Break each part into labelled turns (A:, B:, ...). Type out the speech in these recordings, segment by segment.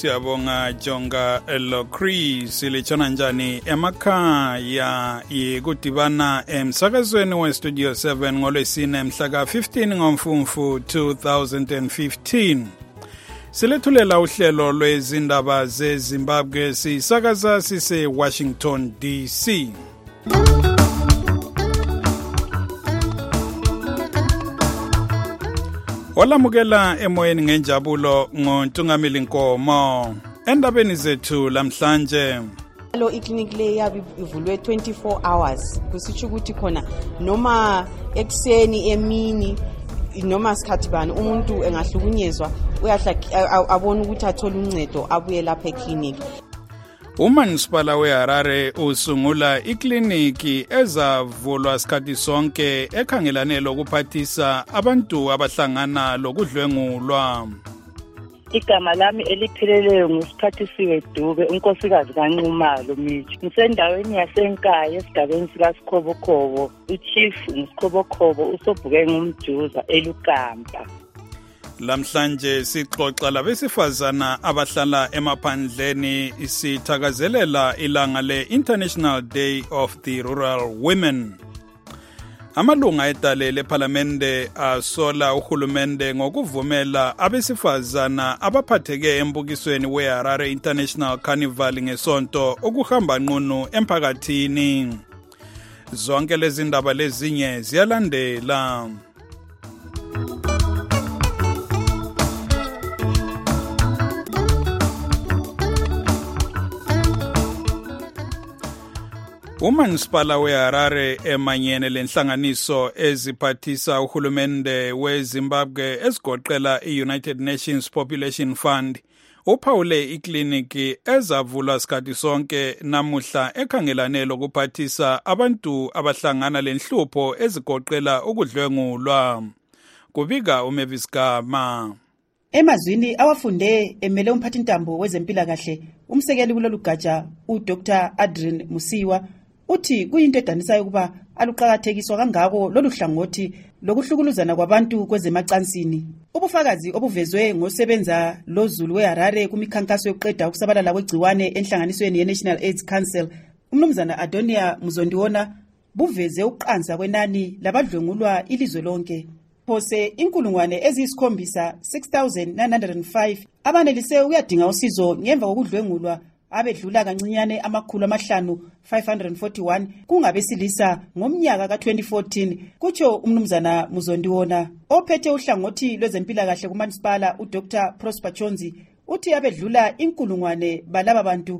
A: siyabonga Jonga Elokris silitshona njani emakhaya yikudibana emsakazweni westudio 7 ngolwesine mhla ka-15 ngoMfumfu 2015. Silethulela uhlelo lwezindaba zeZimbabwe sisakaza sise Washington DC. Olamukela emoyeni ngenjabulo ngoNtungamili Nkomo. Endabeni zethu lamhlanje.
B: Lo iclinic le yabe ivulwe 24 hours. Kusitsho ukuthi khona noma ekseni emini noma sikhathi bani umuntu engahlukunyezwa uyahla abona ukuthi athola uncedo abuye lapha eclinic.
A: Umanisipala weHarare usungula ikliniki ezavulwa sikhathi sonke ekhangelane lokuphathisa abantu abahlangana lokudlwengulwa.
C: Igama lami elipheleleyo nguSiphathisiwe Dube, unkosikazi kaNcumalo Mithi. Ngisendaweni yasenkaya esigabeni sikaSikhobokhoko. uChief nguSikhobokhoko uSobhuke ngumjuza eLugamba.
A: Lamhlanje sixoxa labesifazana abahlala emaphandleni isithakazelela ilanga le-International Day of the Rural Women. Amalunga edale lePhalamende asola uhulumende ngokuvumela abesifazana abaphatheke embukisweni weHarare International Carnival ngesonto ukuhamba nqunu emphakathini. Zonke lezi ndaba lezinye ziyalandela. Umanisipala weHarare emanyene lenhlanganiso eziphathisa uhulumende weZimbabwe ezigoqela i-United Nations Population Fund uphawule ikliniki ezavulwa sikhathi sonke namuhla ekhangelane lokuphathisa abantu abahlangana lenhlupho ezigoqela ukudlwengulwa. Kubika uMavis Gama.
D: Emazwini awafunde emele umphathintambo wezempilakahle umsekeli kulolu gatsha uDr Adrian Musiwa uthi kuyinto edanisayo ukuba aluqakathekiswa kangako lolu hlangothi lokuhlukuluzana kwabantu kwezemacansini. Ubufakazi obuvezwe ngosebenza loZulu weHarare kumikhankaso yokuqeda ukusabalala kwegciwane enhlanganisweni ye-National AIDS Council, umnumzana Adonia Muzondiwona, buveze ukuqansa kwenani labadlwengulwa ilizwe lonke. Phose inkulungwane eziyisikhombiса 6,905 abanelise uyadinga usizo ngemva kokudlwengulwa abedlula kancinyane amakhulu 541 kungabesilisa ngomnyaka ka-2014, kutsho umnumzana Muzondiwona. Ophethe uhlangothi lwezempilakahle kumanisipala uDr Prosper Chonzi uthi abedlula inkulungwane balaba bantu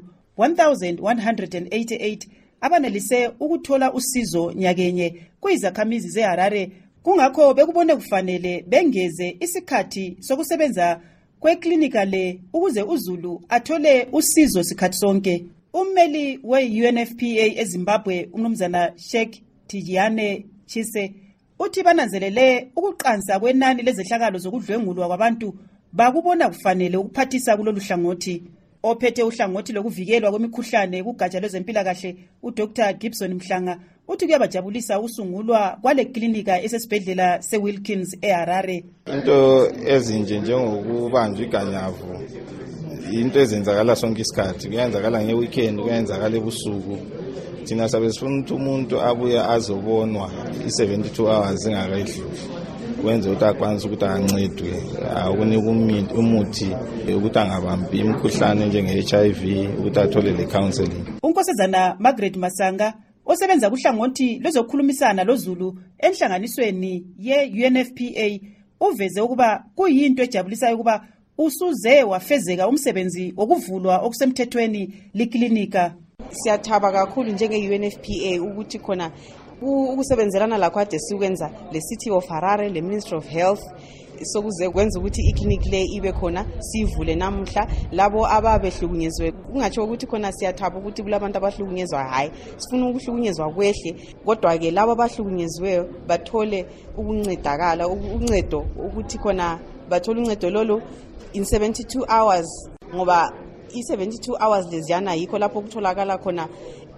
D: 1,188 abanelise ukuthola usizo nyakenye kuyizakhamizi zeHarare. Kungakho bekubone kufanele bengeze isikhathi sokusebenza kweklinika le ukuze uZulu athole usizo sikhathi sonke. Ummeli we-UNFPA eZimbabwe umnumzana Sheikh Tijane Chise uthi bananzelele ukuqansa kwenani lezehlakalo zokudlwengulwa kwabantu bakubona kufanele ukuphathisa kulolu hlangothi. Ophethe uhlangothi lokuvikelwa kwemikhuhlane kugatsha lwezempilakahle uDr Gibson Mhlanga uthi kuyabajabulisa usungulwa kwale klinika esesibhedlela seWilkins eHarare.
E: Into ezinje njengokubanjwa iganyavu into ezenzakala sonke isikhathi, kuyenzakala ngeweekend, kuyenzakala ebusuku. Thina sabe sifuna ukuthi umuntu abuye azobonwa i-72 hours ingakayidluli kwenze ukuthi akwanise ukuthi ancedwe, akunika umuthi ukuthi angabambi imikhuhlane njenge-HIV, ukuthi athole le counseling.
D: Unkosazana Margaret Masanga osebenza kuhlangothi lwezokhulumisana loZulu enhlanganisweni ye-UNFPA uveze ukuba kuyinto ejabulisayo ukuba usuze wafezeka umsebenzi wokuvulwa okusemthethweni liklinika.
B: Siyathaba kakhulu njenge-UNFPA ukuthi khona ukusebenzelana lakho ade sikwenza le City of Harare, le Ministry of Health, sokuze kwenza ukuthi iklinik le ibe khona sivule namuhla. Labo ababehlukunyezwe kungatsho ukuthi khona siyathaba ukuthi kulabantu abahlukunyezwa, hayi sifuna ukuhlukunyezwa kwehle, kodwa ke labo abahlukunyezweyo bathole ukuncedakala, uncedo ukuthi khona bathole uncedo lolo in 72 hours, ngoba i-72 hours leziyana yikho lapho kutholakala khona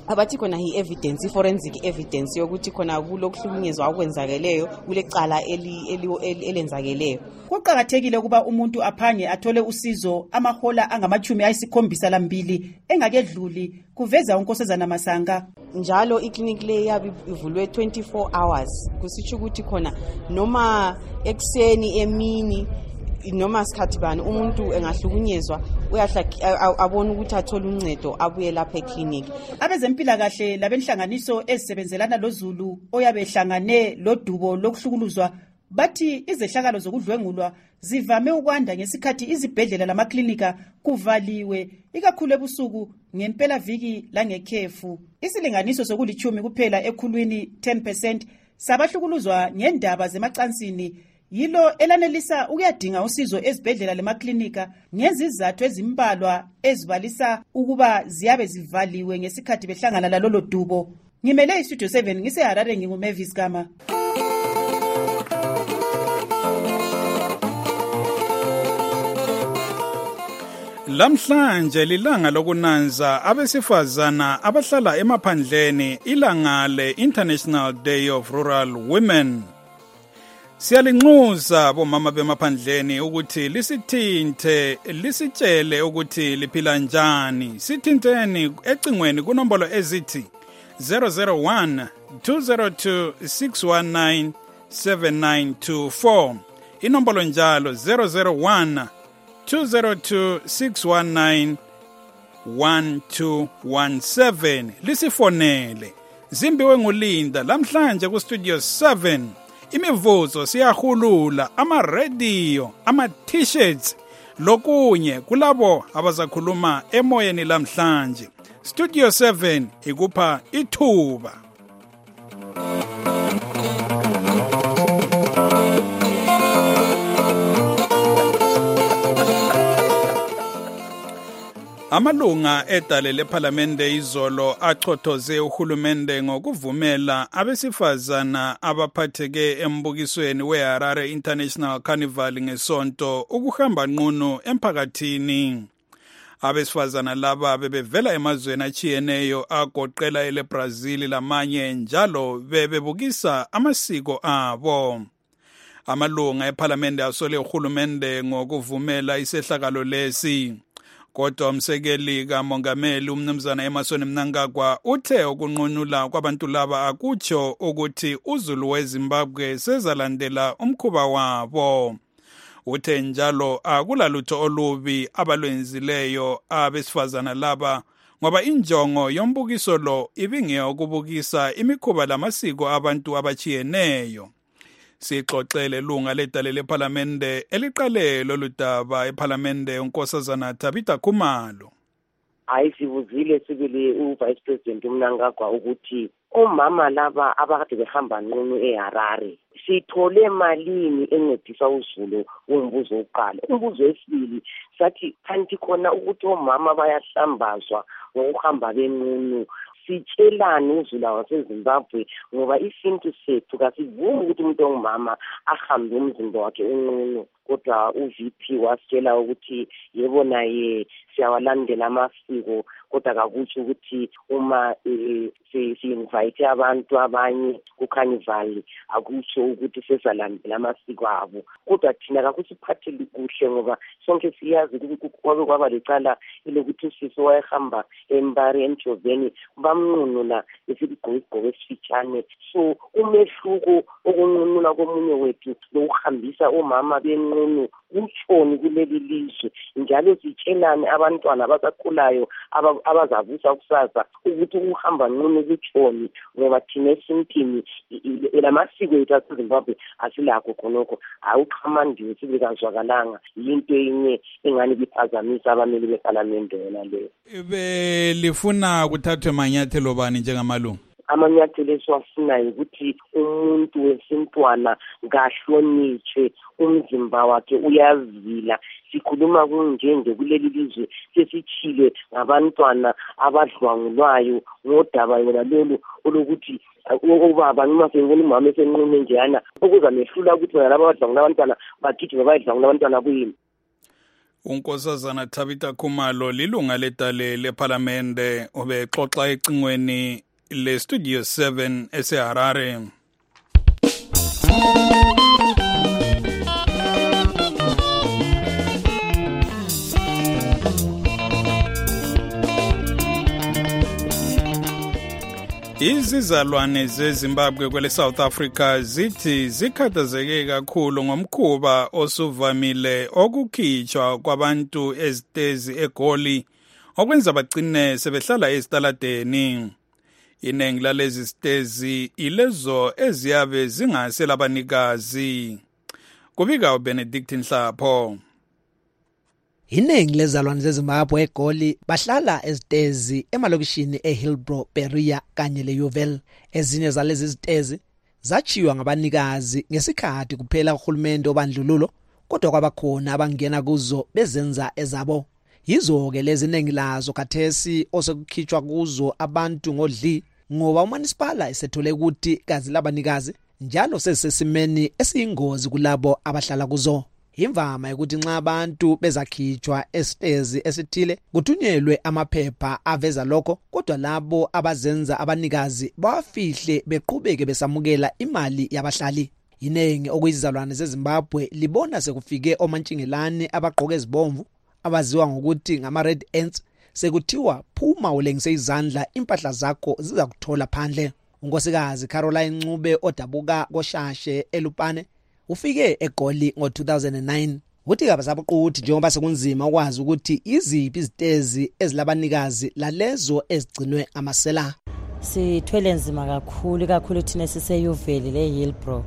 B: abathi khona i-evidence, i-forensic evidence yokuthi khona kulokuhlukunyezwa okwenzakeleyo kule cala elenzakeleyo.
D: Kuqakathekile ukuba umuntu aphange athole usizo amahola angama-72 engakedluli, kuveza uNkosazana Masanga.
B: Njalo iklinik le yabe ivulwe 24 hours, kusitsho ukuthi khona noma ekseni emini noma sikhathi bani umuntu engahlukunyezwa abone ukuthi athole uncedo abuye lapha ekliniki.
D: Abezempilakahle labenhlanganiso ezisebenzelana loZulu oyabe ehlangane lodubo lokuhlukuluzwa bathi izehlakalo zokudlwengulwa zivame ukwanda ngesikhathi izibhedlela lamaklinika kuvaliwe, ikakhulu ebusuku ngempela viki langekhefu. Isilinganiso sokulithumi kuphela ekhulwini 10% sabahlukuluzwa ngendaba zemacansini yilo elanelisa ukuyadinga usizo ezibhedlela lemaklinika ngezizathu ezimbalwa ezibalisa ukuba ziyabe zivaliwe ngesikhathi behlangana lalolo dubo. Ngimele iStudio 7 ngiseHarare, nginguMavis Gama.
A: Lamhlanje lilanga lokunanza abesifazana abahlala emaphandleni, ilanga le-International Day of Rural Women. Siyalinxusa bomama bemaphandleni ukuthi lisithinte, lisitshele ukuthi liphila njani. Sithinteni ecingweni kunombolo ezithi 001 202 619 7924. Inombolo njalo 001 202 619 1217. Lisifonele. Zimbiwe nguLinda lamhlanje ku Studio 7. Imivuzo siyahulula, ama-radio, ama-t-shirts, lokunye kulabo abazakhuluma emoyeni lamhlanje. Studio 7 ikupha ithuba. Amalunga edale lephalamende izolo achothoze uhulumende ngokuvumela abesifazana abaphatheke embukisweni weHarare International Carnival ngesonto ukuhamba nqunu emphakathini. Abesifazana laba bebevela emazweni achiyeneyo agoqela eleBrazil lamanye njalo bebebukisa amasiko abo. Amalunga ephalamende asole uhulumende ngokuvumela isehlakalo lesi. Kodwa umsekeli kaMongameli uMnumzana Emmerson Mnangagwa uthe ukunqunula kwabantu laba akutsho ukuthi uZulu weZimbabwe sezalandela umkhuba wabo. Uthe njalo akulalutho olubi abalwenzileyo abesifazana laba ngoba injongo yombukiso lo ibingeyokubukisa imikhuba lamasiko abantu abachiyeneyo. Sixoxele lunga ledale lephalamende eliqale lolu daba ephalamende uNkosazana Tabitha Khumalo.
F: Sivuzile sibili uVice President uMnangagwa ukuthi omama laba abakade behamba nqunu eHarare sithole malini encedisa uZulu. Umbuzo oqala. Umbuzo wesibili sathi kanti khona ukuthi omama bayahlambazwa ngokuhamba benqunu. Sitshelani uZulu waseZimbabwe ngoba isintu sethu kasivumi ukuthi umuntu ongumama ahambe umzimba wakhe unqunu. Kodwa uVP wasitshela ukuthi yebo naye siyawalandela amasiko, kodwa kakutsho ukuthi uma si-invite abantu abanye kuCarnival akutsho ukuthi sesalandela amasiko abo. Kodwa thina kakusiphatheli kuhle ngoba sonke siyazi ukuthi kwaba lecala elokuthi usisi wayehamba eMbari eMjoveni bamnqunula esigqoko esifitshane. So umehluko okunqunula komunye wethu lokuhambisa omama benqunu utshoni kuleli lizwe. Njalo sitshelane abantwana abasakhulayo abazavusa kusasa ukuthi ukuhamba nqunu kutshoni ngoba thina esintini elamasiko ethu aseZimbabwe asilakho khonokho. Awuqhamandiwe sibekazwakalanga yinto enye engani biphazamisa abameli bePhalamende yona leyo.
A: Belifuna kuthathwe manyathelo bani njengamalungu?
F: Amanyathelo esiwafunayo ukuthi umuntu wesintwana ngahlonitshwe, umzimba wakhe uyazila. Sikhuluma kunjenge kuleli lizwe sesichile ngabantwana abadlwangulwayo ngodaba yona lolu olokuthi ubaba noma sengona umama esenqunu njana okuzamehlula ukuthi laba abadlwangula abantwana bagijime bayidlwangula abantwana kuyini.
A: Unkosazana Tabitha Khumalo lilunga ledale leParlamente obexoxa ecingweni leStudio 7 eseHarare. Izizalwane zeZimbabwe kwele South Africa zithi zikhathazeke kakhulu ngomkhuba osuvamile okukhitshwa kwabantu ezitezi eGoli okwenza bagcine sebehlala ezitaladeni. Inengi lalezi zitezi ilezo eziyabe zingaselabanikazi. Kubika uBenedict Nhlapho.
G: Inengi lezalwane zeZimbabwe eGoli bahlala ezitezi emalokishini eHillbrow, Berea kanye leYuvel. Ezinye zalezi zitezi zachiywa ngabanikazi ngesikhathi kuphela uhulumende obandlululo, kodwa kwabakhona abangena kuzo bezenza ezabo. Yizo ke lezi inengi lazo khathesi osekukhitshwa kuzo abantu ngodli ngoba uMunicipal esethole ukuthi kazi labanikazi njalo sesesimeni esiyingozi kulabo abahlala kuzo. Imvama ukuthi nxa abantu bezakhitshwa esitezi esithile kuthunyelwe amaphepha aveza lokho, kodwa labo abazenza abanikazi bawafihle beqhubeke besamukela imali yabahlali. Inengi okuyizizalwane zeZimbabwe libona sekufike omantshingelane abagqoke ezibomvu abaziwa ngokuthi ngama-red ants, sekuthiwa phuma ulengise izandla impahla zakho ziza kuthola phandle. Unkosikazi Caroline Ncube odabuka koshashe eLupane ufike eGoli ngo-2009. Uthi kabasabuquthi njengoba sekunzima ukwazi ukuthi iziphi izitezi ezilabanikazi lalezo ezigcinwe amasela.
H: Sithwele nzima kakhulu thina siseyuveli leHillbrow.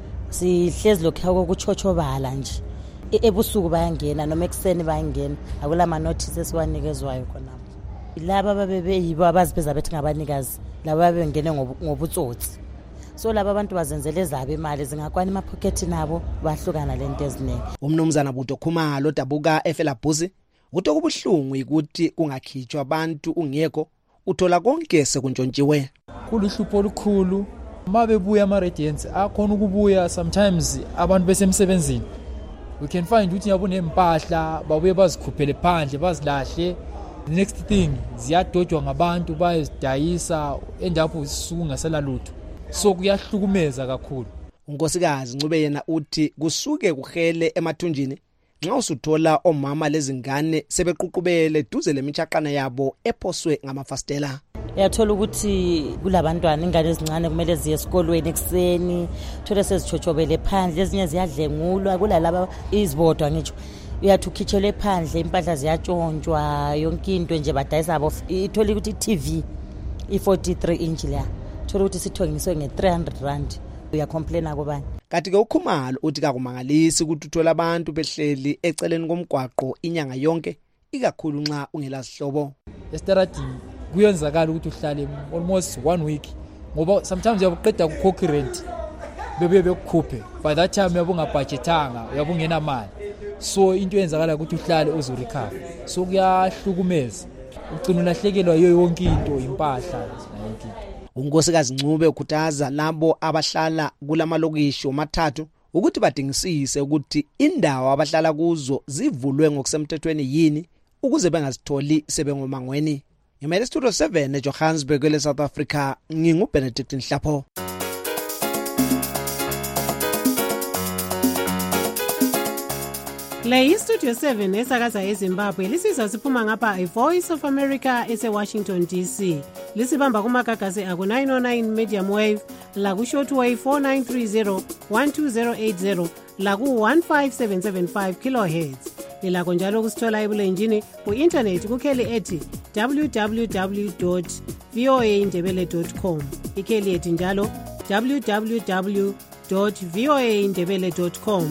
H: Sihlezi lokho kuchochobala nje. Ebusuku bayangena noma ekseni bayangena. Akulama notice esiwanikezwayo khona. Laba babeyibo abazibeza bethi ngabanikazi, laba bengene ngobutsotsi. So laba abantu bazenzele zabo imali zingakwana emapocket nabo bahlukana lento eziningi.
G: Umnumzana Buto Khumalo dabuka eFelabhuzi uthi kubuhlungu ukuthi kungakhitshwa abantu ungekho, uthola konke sekuntshontshiwe.
I: Kuluhlupho olukhulu mabebuya ama-radiants akhona ukubuya sometimes abantu besemsebenzini. We can find ukuthi yabona empahla babuye bazikhuphele phandle bazilahle. The next thing ziyadojwa ngabantu bayizidayisa endapho isisuku ngasela lutho. So kuyahlukumeza kakhulu.
G: Unkosikazi Ncube yena uthi kusuke kuhele emathunjini nxa usuthola omama lezingane sebeququbele duze lemichaqana yabo ephoswe ngamafastela.
H: Uyathola ukuthi kulabantwana ingane ezincane kumele ziye esikolweni ekseni, thole sezichochobele phandle, ezinye ziyadlengulwa, kulalaba izibodwa ngitsho. Uyathi ukhitshele phandle impahla ziyatshontshwa yonke into nje badayisa abo. Ithola ukuthi iTV i43 inch la thola ukuthi sithengiswe nge300 rand. Uyacomplaina kobani?
G: Kanti ke uKhumalo uthi kakumangalisi ukuthi uthola abantu behleli eceleni komgwaqo inyanga yonke, ikakhulu nxa ungelazihlobo.
I: Estaradini kuyenzakala ukuthi uhlale almost 1 week ngoba sometimes uyabuqeda ukukhokha rent bebuye bekukhuphe, by that time uyabungabudgetanga, uyabungena mali. So into yenzakala ukuthi uhlale uzorecover. So kuyahlukumeza, ugcina ulahlekelwa yonke into, impahla yonke into.
G: Unkosikazi Ncube ukhuthaza labo abahlala kulamalokishi omathathu ukuthi badingisise ukuthi indawo abahlala kuzo zivulwe ngokusemthethweni yini ukuze bengazitholi sebengomangweni. Imele Studio 7 eJohannesburg le South Africa, nginguBenedict Nhlapho.
J: Le Studio 7 esakaza eZimbabwe lisiza siphuma ngapha iVoice of America eseWashington DC. Lisibamba kumagagasi aku 909 medium wave, la ku shortwave 4930 12080, la ku 15775 kilohertz. Lilakho njalo kusithola ebulenjini ku-internet kukheli ethi www.voaindebele.com. Ikheli ethi njalo www.voaindebele.com.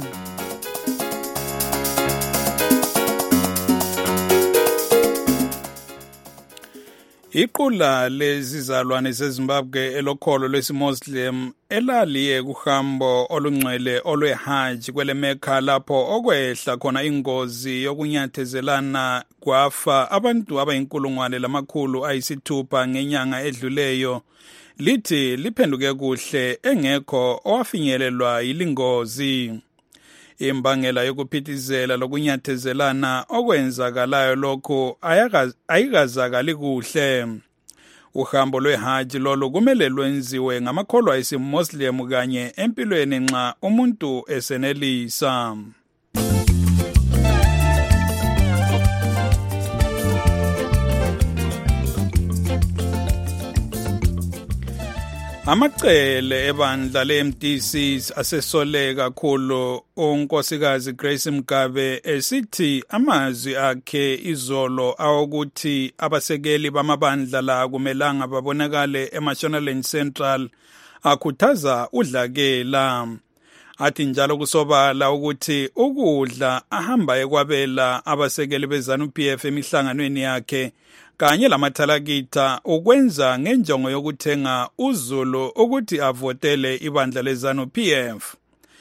A: Iqula lezizalwane zeZimbabwe elokholo lwesiMuslim elaliye kuhambo olungcwele olweHajj kwele Mecca lapho okwehla khona ingozi yokunyathezelana kwafa abantu abayinkulungwane ngenyanga edluleyo, lithi liphenduke kuhle engekho owafinyelelwa yilingozi. Imbangela yokuphithizela lokunyathezelana okwenzakalayo lokho ayikazakali kuhle. Uhambo lweHajj lolo kumele lwenziwe ngamakholwa esiMuslim kanye empilweni nxa umuntu esenelisa. Amacele ebandla le-MDC asesole kakhulu unkosikazi Grace Mgabe esithi amazwi akhe izolo awokuthi abasekeli bamabandla la kumelanga babonakale eMashonaland Central akhuthaza udlakela. Athi njalo kusobala ukuthi ukudla ahamba ekwabela abasekeli beZANU-PF emihlanganweni yakhe kanye lamathalakitha ukwenza ngenjongo yokuthenga uZulu ukuthi avotele ibandla leZANU-PF.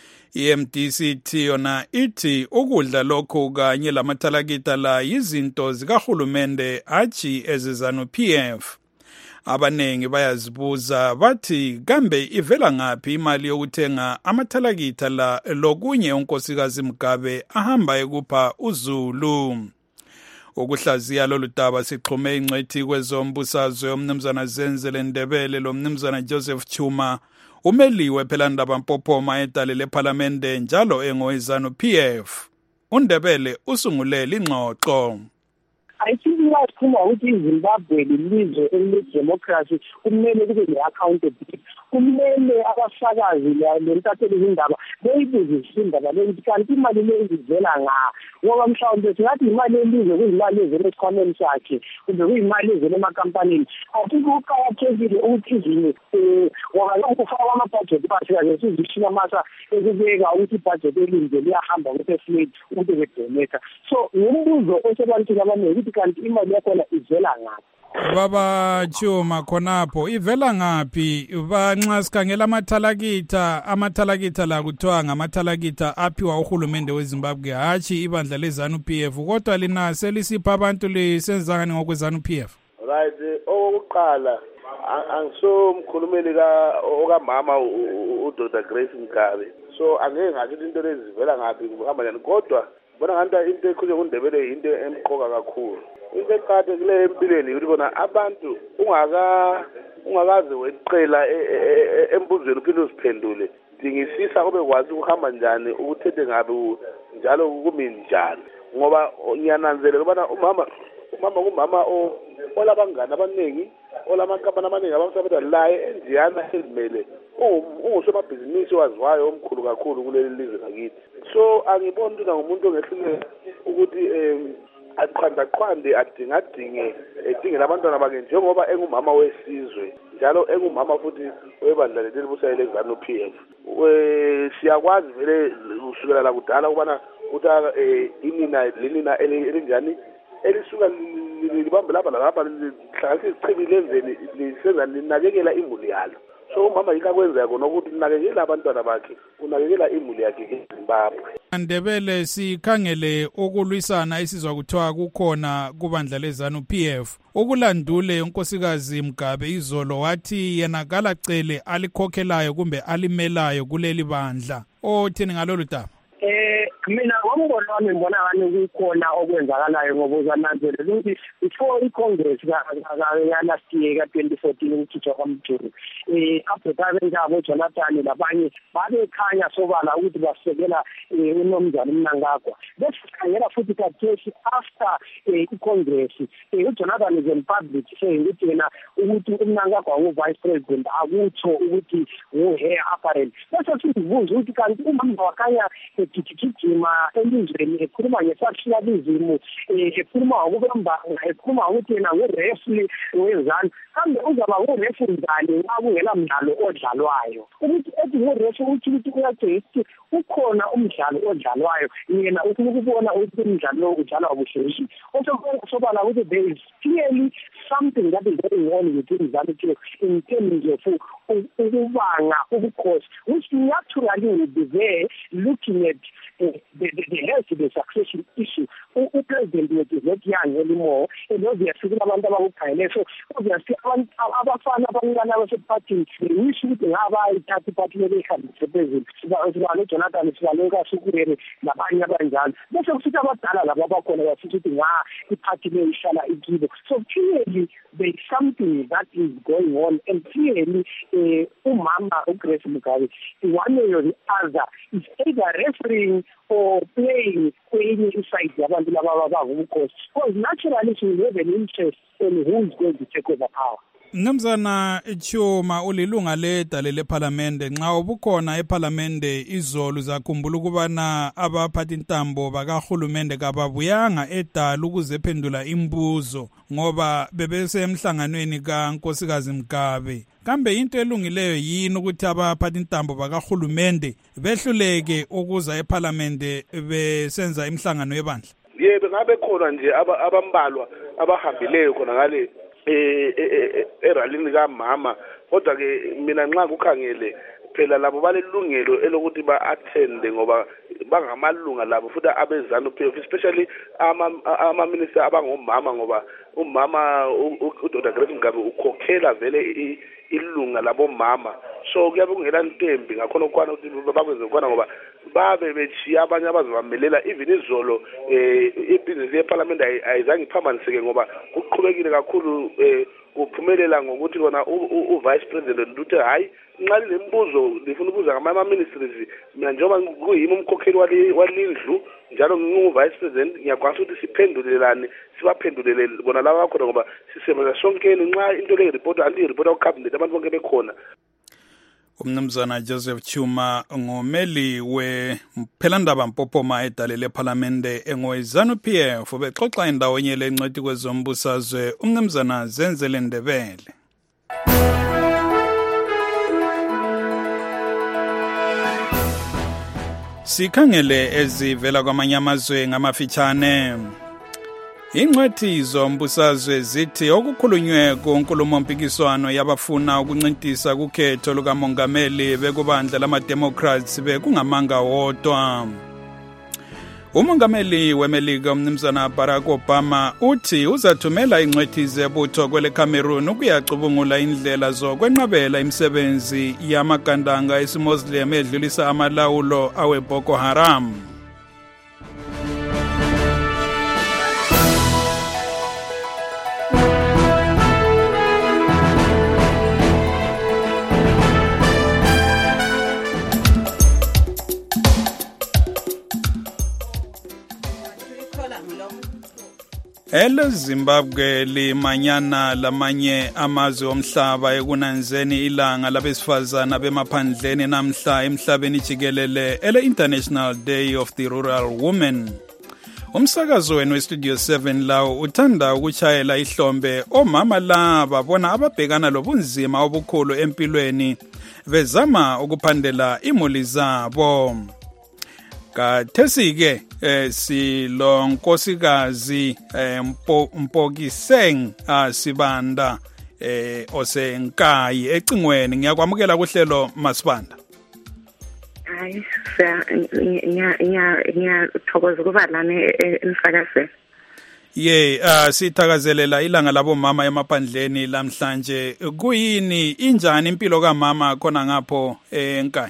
A: I-MDC yona ithi ukudla lokho kanye lamathalakitha la yizinto zikahulumende achi ezeZANU-PF. Abanengi bayazibuza bathi kambe ivela ngaphi imali yokuthenga amathalakitha la lokunye unkosikazi Mgabe ahamba ekupha uZulu. Ukuhlaziya lolu daba sixhume ingcwethi kwezombusazwe umnumzana Zenzele Ndebele lo mnumzana Joseph Chuma umeliwe phela ndaba Mpophoma edale leParlamente njalo engoZANU-PF. UNdebele usungulela ingxoxo.
K: I think wakhuluma ukuthi iZimbabwe lilizwe elidemocracy kumele kube le-accountability. Kumele abasakazi lentatheli izindaba beyibuzise indaba lento kanti imali le ivela ngoba mhlawumbe singathi imali elizwe kuyimali evela esikhwameni sakhe kumbe kuyimali evela emakhampanini. Athi kuqakathekile ukuthi izini ngoba lokhu kufaka amabhajethi phansi kaze sizishina masa ekubeka ukuthi ibhajethi elinje liyahamba kuse-slate ukuthi bedoneta. So ngumbuzo osebantwini abaningi ukuthi kanti imali yakhona ivela ngaphi.
A: Baba Chuma khonapho ivela ngaphi nxa sikhangela amathalakitha la kuthiwa ngamathalakitha aphiwa uhulumende weZimbabwe hatshi ibandla leZANU-PF kodwa lina selisipha abantu lisenzangani ngokweZANU-PF?
L: Right, okokuqala angisomkhulumeli okamama uDr Grace Mgabe, so angeke ngathi into lezivela ngaphi kuhamba njani, kodwa bona ngathi into ekhulunywa nguNdebele into emqoka kakhulu. Into eqakathekile empilweni ukuthi bona abantu ungakaze weqela embuzweni uphinde uziphendule dingisisa ube kwazi ukuhamba njani ukuthethe ngabe njalo kumi njani, ngoba ngiyananzelela ukubana umama kumama olabangani abaningi olamankampani amaningi abasebenza laye endiyana ezimele ungusomabhizinisi waziwayo omkhulu kakhulu kuleli lizwe lakithi. So angiboni ukuthi ngumuntu ongehlule ukuthi aqhande adingadinge labantwana bakhe njengoba engumama wesizwe njalo engumama futhi webandla leli busayo leZANU-PF. Siyakwazi vele usukela la kudala ukubana lenina elinjani elisuka libambe lapha lihlakazisa isichibile emveni lisenza linakekela imuli yalo. So umama yikho akwenza khona ukuthi linakekela abantwana bakhe unakekela imuli yakhe eZimbabwe. Ndebele sikhangele ukulwisana isizwa kuthiwa kukhona kubandla leZANU-PF. Ukulandule unkosikazi Mgabe izolo wathi yena kalacele alikhokhelayo kumbe alimelayo kuleli bandla. Othini ngalolu daba?
K: Mina ngombono wami ngibona ngani kukhona okwenzakalayo ngoba uzananzelela ukuthi before iCongress last year ka-2014 ukukhitshwa kwaMjulu abhota benjabo Jonathan labanye babekhanya sobala ukuthi basekela unomzana uMnangagwa. Bese sikhangela futhi kathesi after iCongress uJonathan is in public saying ukuthi yena ukuthi uMnangagwa ngu-vice president akutho ukuthi ngu-heir apparent. Bese sizibuza ukuthi kanti umama wakhanya egijigijima elizweni ekhuluma ngesashiyalizmu ekhuluma ngokubambana ekhuluma ukuthi yena ngurefli wezanu kambe uzaba ngurefli njani nxa kungela mdlalo odlalwayo ukuthi ethi ngurefli ukuthi uyagcina ukhona umdlalo odlalwayo yena ufuna ukubona ukuthi umdlalo udlalwa kuhle ososobala ukuthi there is clearly something that is going on within ZANU-PF in terms of ukubanga ubukhosi which naturally will be there looking at the health of the succession issue. President is not young actually more, and obviously kunabantu abakukhayele. So obviously abafana abancane abasephathini wish ukuthi ngabayithatha iphathi lebehambise phezulu sibalo Jonathan sibalo kaSukuyere nabanye abanjalo bese kusithi abadala labo abakhona basithi ukuthi iphathi le ihlala ikibo. So clearly there is something that is going on, and clearly umama uGrace Mugabe one way or the other is either referring or playing kwenye inside yabantu laba ababukhosi, because naturally she will have an interest in who is going to take over power.
A: Mnumzana Chuma ulilunga ledale leParliament, nxa ubukhona eParliament izolo zakhumbula ukubana abaphathi intambo bakahulumende kababuyanga edala ukuze phendula imbuzo ngoba bebese emhlanganweni kaNkosikazi Mgabe. Kambe into elungileyo yini ukuthi abaphathi intambo bakahulumende behluleke ukuza eParliament besenza imihlangano yebandla?
L: Yebo, ngabe khona nje abambalwa abahambileyo khona ngale eralini kaMama, kodwa ke mina nxa kukhangele phela labo balelungelo elokuthi ba-attende ngoba bangamalunga labo futhi abezanu PF, especially ama-minister abangomama, ngoba umama uDr Grace Mugabe ukhokhela vele ilunga labomama. So kuyabe kungela ntembi ngakhona ukwana ukuthi bakwenze ukwana ngoba babe bechiya abanye abazobamelela. Even izolo ibhizinisi yeParliament ayizange iphambaniseke ngoba kuqhubekile kakhulu kuphumelela ngokuthi kona uVice President uthi hayi nxa lembuzo lifuna ukubuza ngama-ministries, mina njengoba kuyimi umkhokheli walindlu njalo ngingu-Vice President ngiyakwazi ukuthi siphendulelane, sibaphendulele bona laba bakhona ngoba sisebenza sonkeni nxa into le report anti-report ku-cabinet abantu bonke bekhona.
A: Umnumzana Joseph Chuma ngomeli wePhelandaba Mpopoma edale leParliament engoZanu PF bexoxa indawonye lencwadi kwezombusazwe umnumzana Zenzele Ndebele. Sikhangele ezivela kwamanye amazwe ngamafitshane. Ingcwethi zombusazwe zithi okukhulunywe kunkulumo mpikiswano yabafuna ukuncintisa kukhetho lukamongameli bekubandla lama-Democrats bekungamanga wodwa. Umongameli weMelika umnumzana Barack Obama uthi uzathumela ingcwethi zebutho kwele Cameroon ukuyacubungula indlela zokwenqabela imisebenzi yamagandanga esiMuslim edlulisa amalawulo awe Boko Haram. Zimbabwe limanyana lamanye amazwe omhlaba ekunanzeni ilanga labesifazana bemaphandleni namhla emhlabeni jikelele ele-International Day of the Rural Woman. Umsakazo wenu weStudio 7 lawo uthanda ukuchayela ihlombe omama laba bona ababhekana lobunzima obukhulu empilweni bezama ukuphandela imuli zabo. Kathesi-ke silonkosikazi Mpokiseng Sibanda osenkayi ecingweni. Ngiyakwamukela kuhlelo Masibanda.
M: Hayi ngiyathokoza ukuba lana emsakazweni.
A: Sithakazelela ilanga labomama emaphandleni lamhlanje. Kuyini injani impilo kaMama khona ngapho enkayi?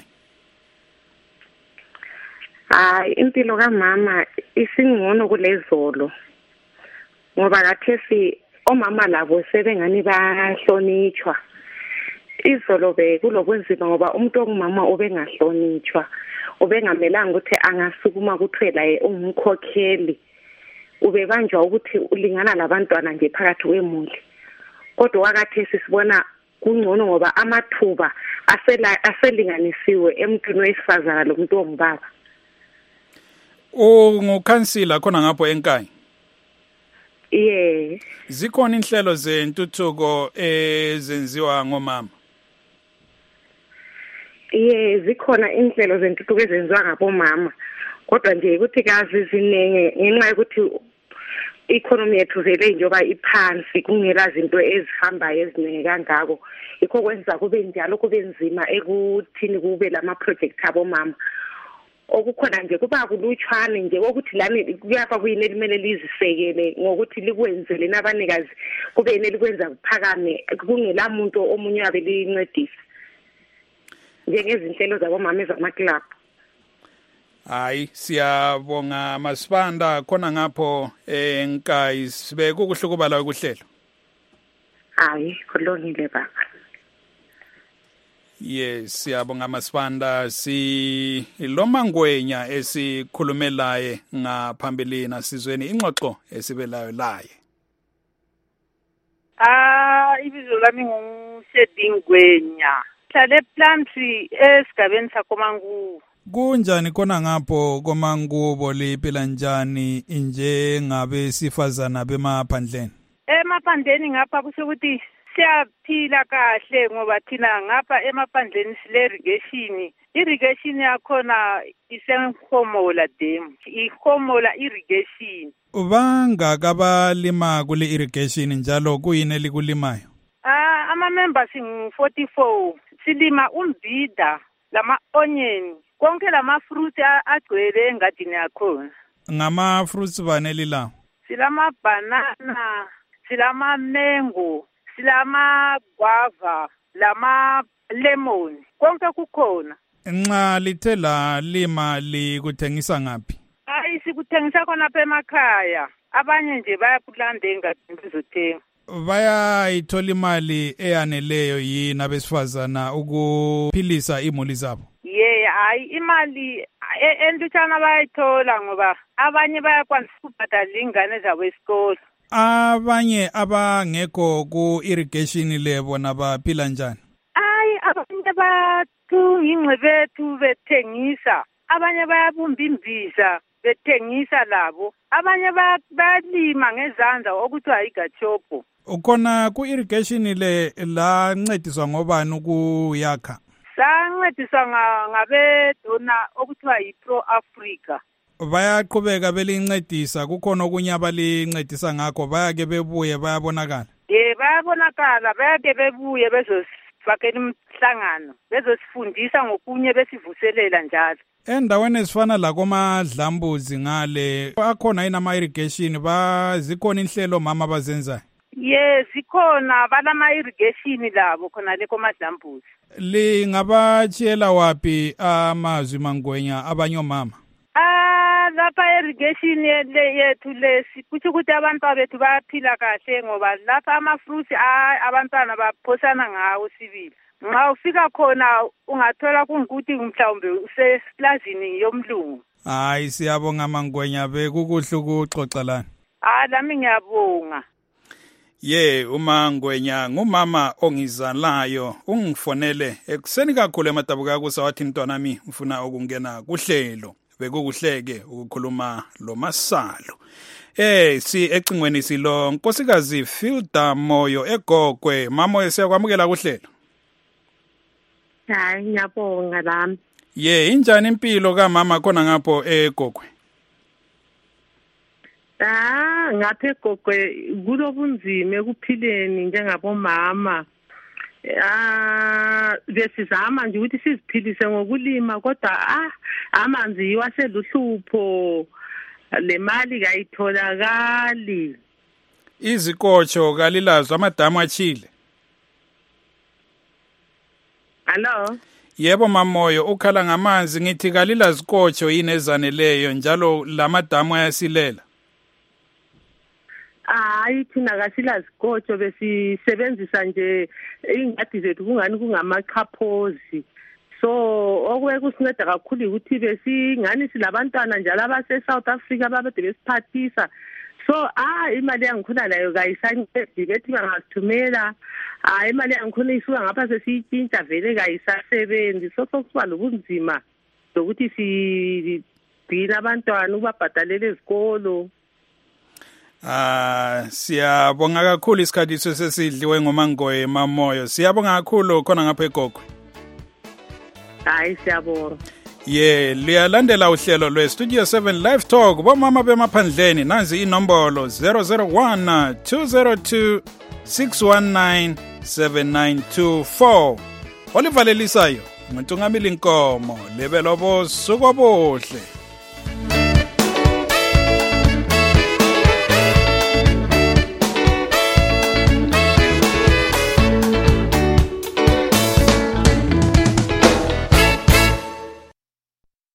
M: Impilo kaMama isingcono kulezolo ngoba kathesi omama labo sebengani bahlonitshwa. Izolo kulobunzima ngoba umuntu ongumama ubengahlonitshwa, ubengamelanga ukuthi angasukuma kuthiwe laye ungumkhokheli, ubebanjwa ukuthi ulingana labantwana nje phakathi kwemuli. Kodwa wakathesi sibona kungcono ngoba amathuba aselinganisiwe emntwini wesifazana lo muntu ongubaba.
A: Ngukhansila khona ngapho enkayi? Zikhona inhlelo zentuthuko ezenziwa ngomama?
M: Zikhona inhlelo zentuthuko ezenziwa ngabomama, kodwa nje ukuthi kazi zinenge ngenxa yokuthi economy yethu vele njengoba iphansi kungela zinto ezihambayo eziningi kangako, ikho kwenza kube njalo kube nzima ekuthini kube lama project abomama. okukhona nje kuba kulutshwane nje ukuthi lami kuyapha kuyini elimele lizisekele ngokuthi likwenzele nabanikazi kube yini likwenza kuphakame kungela muntu omunye abe lincedisa njengezinhlelo zabomama ezamaklub.
A: Hayi siyabonga Masibanda khona ngapho eNkayi sibe kukuhlukubala ukuhlelo.
M: Hayi kulungile baba.
A: Yes siyabonga Masibanda si lomangwenya esikhulumelaye ngaphambilini asizweni ingxoxo esibelayo laye.
N: Ibizo lami ngumshedingwenya. Hlale Plumtree esigabeni sakomangu.
A: Kunjani khona ngapho komangubo liphila njani njengabe sifazana bemaphandleni?
N: Emaphandleni ngapha kusho ukuthi siyaphila kahle ngoba thina ngapha emaphandleni sile irrigation. Irrigation yakhona isenhomola dam. Ihomola irrigation.
A: Bangakabalima kule irrigation njalo kuyini elikulimayo?
N: Ama members ngu44 silima umbida lama onion konke lama fruit agcwele engadini yakhona.
A: Ngama fruits vaneli la?
N: Silama banana, silama mango, silama guava, lama lemon. Konke kukhona.
A: Nxa lithela lima likuthengisa ngapi?
N: Sikuthengisa khona phe emakhaya. Abanye nje bayakulanda engadini bezothenga.
A: Bayayithola imali eyaneleyo yini abesifazana ukuphilisa imuli zabo?
N: Hayi imali entutshana bayayithola ngoba abanye bayakwanisa ukubhadala ingane zabo esikolo.
A: Abanye abangekho ku-irrigation le bona baphila njani?
N: Abanye bathunga ingcebethu bethengisa, abanye bayabumba imbiza bethengisa labo, abanye bayalima ngezandla okuthiwa yigachopo.
A: Ukhona ku-irrigation le la ncediswa ngobani ukuyakha?
N: Sancediswa ngabedona okuthiwa yiPro Africa.
A: Bayaqhubeka belincedisa kukhona okunye abalincedisa ngakho bayake bebuye bayabonakala?
N: Bayabonakala bayake bebuye bezosifakela imhlangano bezosifundisa ngokunye besivuselela njalo.
A: Endaweni ezifana la komadlambuzi ngale akhona yini ama-irrigation zikhona inhlelo mama abazenzayo?
N: Zikhona balama irrigation labo khona le komadlambuzi.
A: Lingabatshela wapi amazwi mangwenya abanye omama?
N: Lapha irrigation yethu lesi kuthi ukuthi abantu bethu bayaphila kahle ngoba lapha ama-fruits abantwana baphosana ngawo sibili. Nxa ufika khona ungathola kungukuthi mhlawumbe useplazini yomlungu.
A: Hayi siyabonga mangwenya bekukuhle ukuxoxa lana.
N: Lami ngiyabonga.
A: Umangwenya ngumama ongizalayo ungifonele ekuseni kakhulu emadabuka kusawathi mntwanami ngifuna ukungena kuhlelo bekukuhleke ukukhuluma lo Masalo. Si ecingweni silo Nkosikazi Filda Moyo eGogwe. Mama siyakwamukela kuhlelo.
M: Hayi ngiyabonga lami.
A: Injani impilo kamama khona ngapho eGogwe?
M: Ngapha eGogwe kulobunzima ekuphileni njengabomama. Besizama nje ukuthi siziphilise ngokulima kodwa amanzi yiwa seluhlupho le mali kayitholakali.
A: Izikotsho kalilazo amadamu achile.
M: Hello.
A: Yebo mamoyo ukhala ngamanzi ngithi kalila zikotsho yini ezaneleyo njalo lamadamu ayasilela.
M: Thina kasila zikotsho besisebenzisa nje ingadi zethu kungani kungamachaphozi. So okwekusinceda kakhulu ukuthi besingani silabantwana njalo abase South Africa babede besiphathisa. So imali yangikhona layo kayisancedi bethi bangasithumela. Imali yangikhona isuka ngapha sesiyitshintsha vele kayisasebenzi. So sokuba lobunzima lokuthi sigcina abantwana ubabhadalele izikolo.
A: Siyabonga kakhulu isikhathi sesidliwe ngomangoye mamoyo. Siyabonga kakhulu khona ngapha eGogwe.
M: Siyabonga.
A: Liyalandela uhlelo lwe-Studio 7 Live Talk bomama bemaphandleni. Nanzi inombolo 001 202 619 7924. Olivalelisayo Ngitungamile inkomo lebelo bosuku obuhle.